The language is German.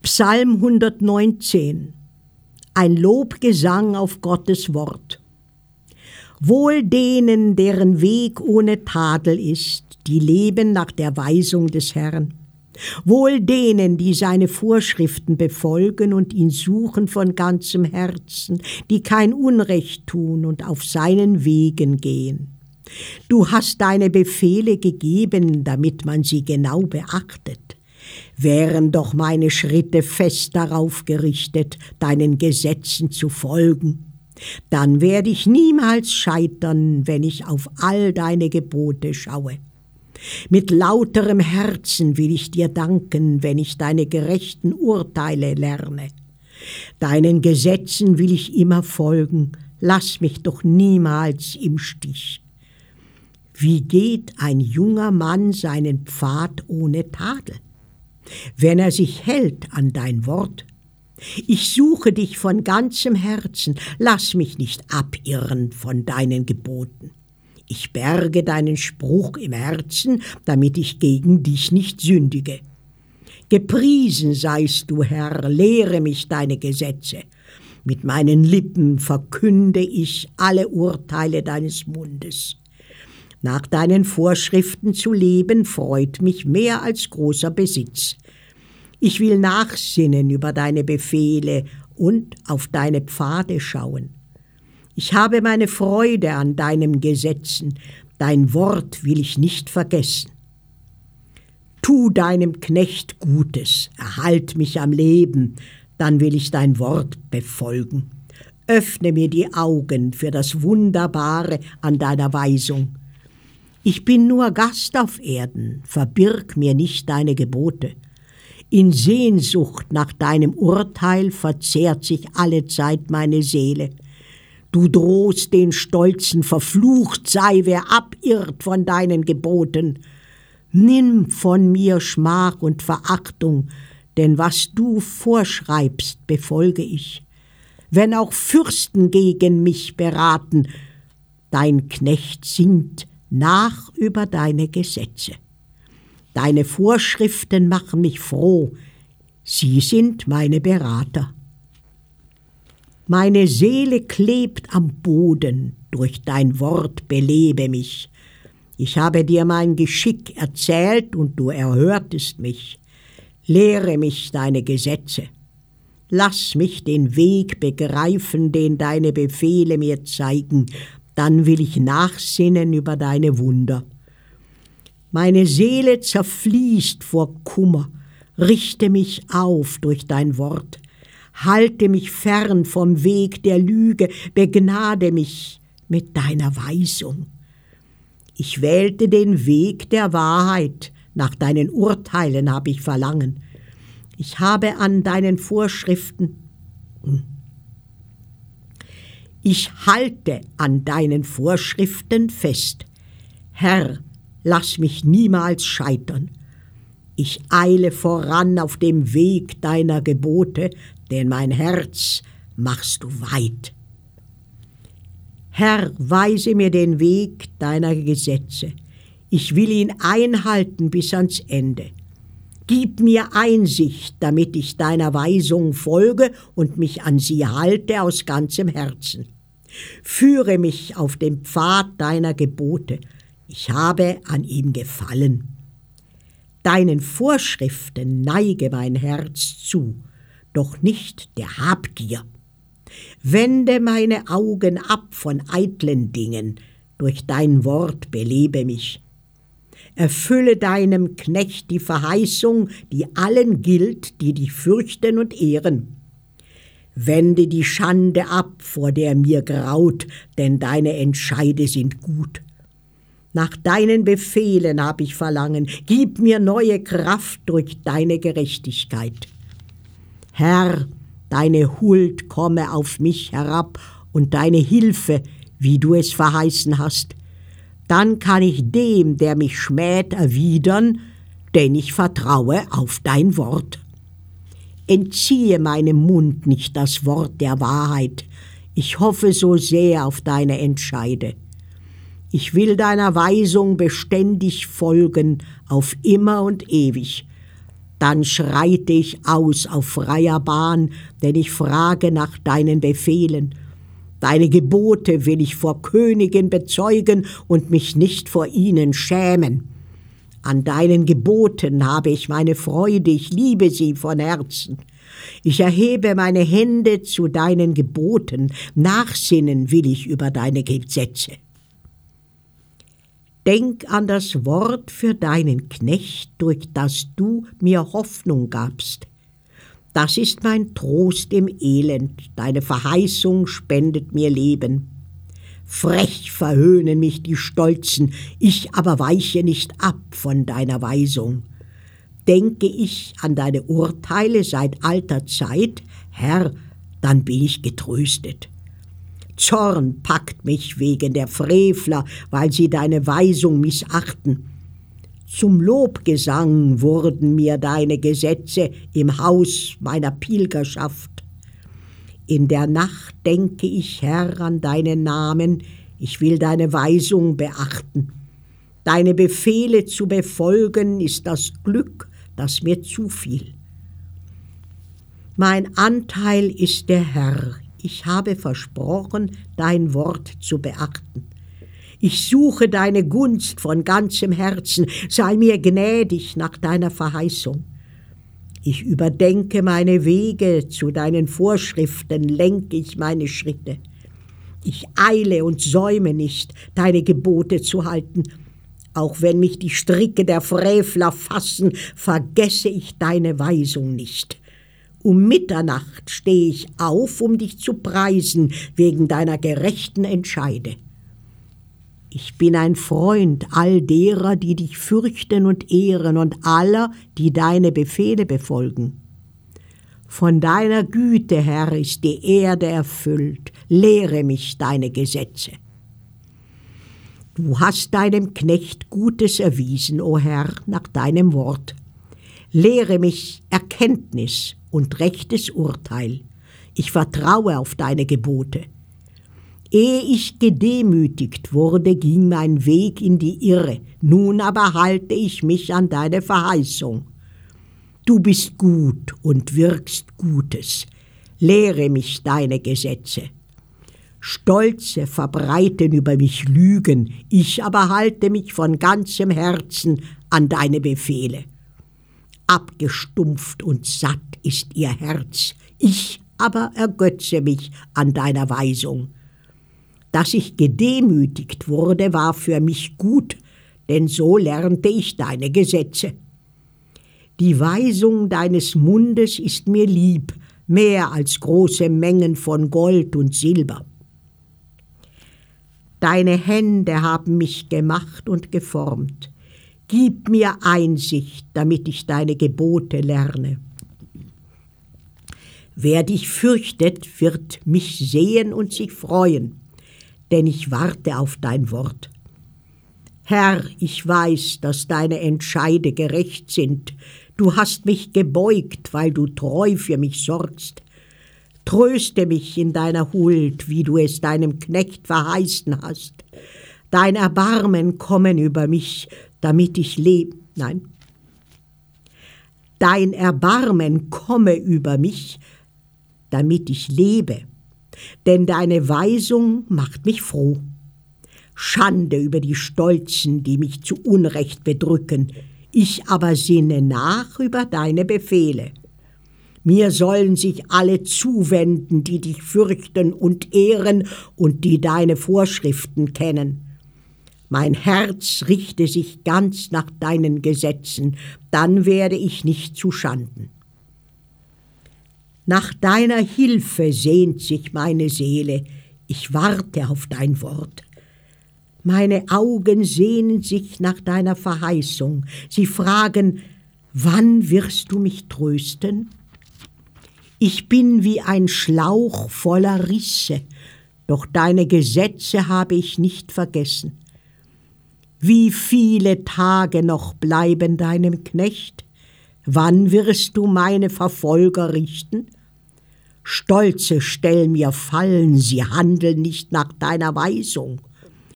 Psalm 119. Ein Lobgesang auf Gottes Wort. Wohl denen, deren Weg ohne Tadel ist, die leben nach der Weisung des Herrn. Wohl denen, die seine Vorschriften befolgen und ihn suchen von ganzem Herzen, die kein Unrecht tun und auf seinen Wegen gehen. Du hast deine Befehle gegeben, damit man sie genau beachtet. Wären doch meine Schritte fest darauf gerichtet, deinen Gesetzen zu folgen. Dann werde ich niemals scheitern, wenn ich auf all deine Gebote schaue. Mit lauterem Herzen will ich dir danken, wenn ich deine gerechten Urteile lerne. Deinen Gesetzen will ich immer folgen, lass mich doch niemals im Stich. Wie geht ein junger Mann seinen Pfad ohne Tadel? Wenn er sich hält an dein Wort. Ich suche dich von ganzem Herzen, lass mich nicht abirren von deinen Geboten. Ich berge deinen Spruch im Herzen, damit ich gegen dich nicht sündige. Gepriesen seist du, Herr, lehre mich deine Gesetze. Mit meinen Lippen verkünde ich alle Urteile deines Mundes. Nach deinen Vorschriften zu leben, freut mich mehr als großer Besitz. Ich will nachsinnen über deine Befehle und auf deine Pfade schauen. Ich habe meine Freude an deinen Gesetzen, dein Wort will ich nicht vergessen. Tu deinem Knecht Gutes, erhalt mich am Leben, dann will ich dein Wort befolgen. Öffne mir die Augen für das Wunderbare an deiner Weisung. Ich bin nur Gast auf Erden, verbirg mir nicht deine Gebote. In Sehnsucht nach deinem Urteil verzehrt sich allezeit meine Seele. Du drohst den Stolzen, verflucht sei, wer abirrt von deinen Geboten. Nimm von mir Schmach und Verachtung, denn was du vorschreibst, befolge ich. Wenn auch Fürsten gegen mich beraten, dein Knecht singt nach über deine Gesetze. Deine Vorschriften machen mich froh, sie sind meine Berater. Meine Seele klebt am Boden, durch dein Wort belebe mich. Ich habe dir mein Geschick erzählt und du erhörtest mich. Lehre mich deine Gesetze. Lass mich den Weg begreifen, den deine Befehle mir zeigen, dann will ich nachsinnen über deine Wunder. Meine Seele zerfließt vor Kummer, richte mich auf durch dein Wort, halte mich fern vom Weg der Lüge, begnade mich mit deiner Weisung. Ich wählte den Weg der Wahrheit, nach deinen Urteilen habe ich Verlangen. Ich habe an deinen Vorschriften Ich halte an deinen Vorschriften fest. Herr, lass mich niemals scheitern. Ich eile voran auf dem Weg deiner Gebote, denn mein Herz machst du weit. Herr, weise mir den Weg deiner Gesetze. Ich will ihn einhalten bis ans Ende. Gib mir Einsicht, damit ich deiner Weisung folge und mich an sie halte aus ganzem Herzen. Führe mich auf den Pfad deiner Gebote. Ich habe an ihm gefallen. Deinen Vorschriften neige mein Herz zu, doch nicht der Habgier. Wende meine Augen ab von eitlen Dingen, durch dein Wort belebe mich. Erfülle deinem Knecht die Verheißung, die allen gilt, die dich fürchten und ehren. Wende die Schande ab, vor der mir graut, denn deine Entscheide sind gut. Nach deinen Befehlen hab ich Verlangen, gib mir neue Kraft durch deine Gerechtigkeit. Herr, deine Huld komme auf mich herab und deine Hilfe, wie du es verheißen hast. Dann kann ich dem, der mich schmäht, erwidern, denn ich vertraue auf dein Wort. Entziehe meinem Mund nicht das Wort der Wahrheit. Ich hoffe so sehr auf deine Entscheide. Ich will deiner Weisung beständig folgen, auf immer und ewig. Dann schreite ich aus auf freier Bahn, denn ich frage nach deinen Befehlen. Deine Gebote will ich vor Königen bezeugen und mich nicht vor ihnen schämen. An deinen Geboten habe ich meine Freude, ich liebe sie von Herzen. Ich erhebe meine Hände zu deinen Geboten, nachsinnen will ich über deine Gesetze. Denk an das Wort für deinen Knecht, durch das du mir Hoffnung gabst. Das ist mein Trost im Elend, deine Verheißung spendet mir Leben. Frech verhöhnen mich die Stolzen, ich aber weiche nicht ab von deiner Weisung. Denke ich an deine Urteile seit alter Zeit, Herr, dann bin ich getröstet. Zorn packt mich wegen der Frevler, weil sie deine Weisung missachten. Zum Lobgesang wurden mir deine Gesetze im Haus meiner Pilgerschaft. In der Nacht denke ich, Herr, an deinen Namen, ich will deine Weisung beachten. Deine Befehle zu befolgen ist das Glück, das mir zufiel. Mein Anteil ist der Herr, ich habe versprochen, dein Wort zu beachten. Ich suche deine Gunst von ganzem Herzen, sei mir gnädig nach deiner Verheißung. Ich überdenke meine Wege, zu deinen Vorschriften lenke ich meine Schritte. Ich eile und säume nicht, deine Gebote zu halten. Auch wenn mich die Stricke der Frevler fassen, vergesse ich deine Weisung nicht. Um Mitternacht stehe ich auf, um dich zu preisen, wegen deiner gerechten Entscheide. Ich bin ein Freund all derer, die dich fürchten und ehren, und aller, die deine Befehle befolgen. Von deiner Güte, Herr, ist die Erde erfüllt. Lehre mich deine Gesetze. Du hast deinem Knecht Gutes erwiesen, o Herr, nach deinem Wort. Lehre mich Erkenntnis und rechtes Urteil. Ich vertraue auf deine Gebote. Ehe ich gedemütigt wurde, ging mein Weg in die Irre. Nun aber halte ich mich an deine Verheißung. Du bist gut und wirkst Gutes. Lehre mich deine Gesetze. Stolze verbreiten über mich Lügen, ich aber halte mich von ganzem Herzen an deine Befehle. Abgestumpft und satt ist ihr Herz, ich aber ergötze mich an deiner Weisung. Dass ich gedemütigt wurde, war für mich gut, denn so lernte ich deine Gesetze. Die Weisung deines Mundes ist mir lieb, mehr als große Mengen von Gold und Silber. Deine Hände haben mich gemacht und geformt. Gib mir Einsicht, damit ich deine Gebote lerne. Wer dich fürchtet, wird mich sehen und sich freuen, denn ich warte auf dein Wort. Herr, ich weiß, dass deine Entscheide gerecht sind. Du hast mich gebeugt, weil du treu für mich sorgst. Tröste mich in deiner Huld, wie du es deinem Knecht verheißen hast. Dein Erbarmen komme über mich, damit ich lebe. Nein. Dein Erbarmen komme über mich, damit ich lebe. Denn deine Weisung macht mich froh. Schande über die Stolzen, die mich zu Unrecht bedrücken. Ich aber sinne nach über deine Befehle. Mir sollen sich alle zuwenden, die dich fürchten und ehren und die deine Vorschriften kennen. Mein Herz richte sich ganz nach deinen Gesetzen, dann werde ich nicht zu Schanden. Nach deiner Hilfe sehnt sich meine Seele, ich warte auf dein Wort. Meine Augen sehnen sich nach deiner Verheißung, sie fragen, wann wirst du mich trösten? Ich bin wie ein Schlauch voller Risse, doch deine Gesetze habe ich nicht vergessen. Wie viele Tage noch bleiben deinem Knecht? Wann wirst du meine Verfolger richten? Stolze stellen mir Fallen, sie handeln nicht nach deiner Weisung.